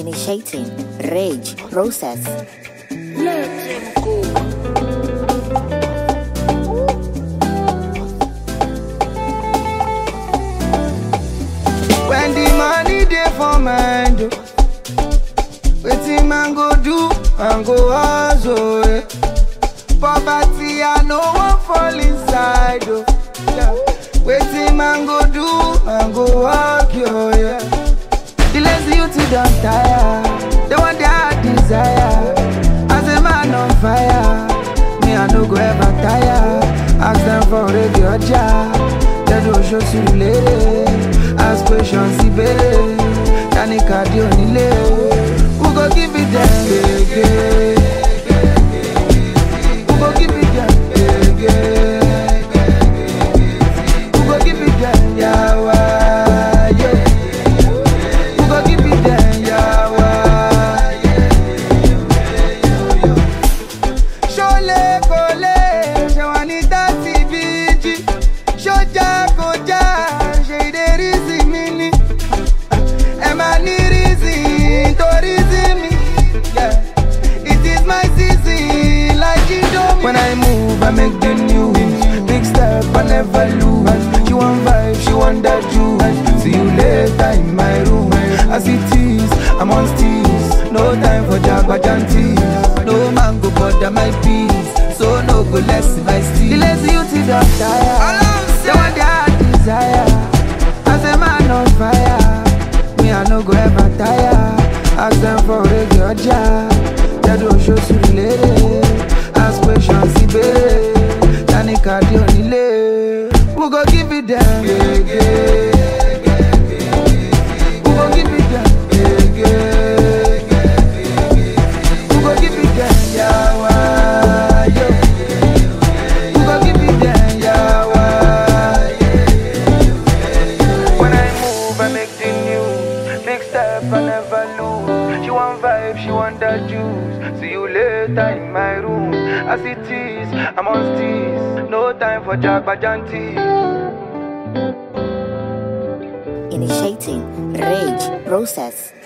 Initiating rage process. Let him go. When the money dey for mind, wetin man go do and go hustle. Poverty I no wan fall inside. Wetin man go do and go work yo. The lazy youth don tire, they want their heart desire. As a man on fire, me I no go ever tire. Ask them for reggae oja, they don't show you later. Ask questions, ibere, tani kadi onile. Who go give it them? Who go give it them? Who go give it them? Yawa, yeah. Who go give it them? Yawa, Shole kole, shawani tati biji, shoja koja. When I move, I make the news. Big step, I never lose. She want vibe, she want that juice. See you later in my room. As it is, I'm on steez. No time for jagbajantis. No man go bother my peace. So no go less if I steal. The lazy youth don't tire. They want their heart desire. As a man on fire, me I no go ever tire. Ask them for reggae oja, they don't show you later. Ask questions, ibere, tani kadi onile. Who go give it them? Who go give it them? Who go give it them? Yawa, yo. Who go give it them? Yawa. When I move, I make the news. Big step, I never lose. She want vibe, she want that juice. See you later in my room. As it is, I'm on steez. No time for jagbajantis. Initiating rage process.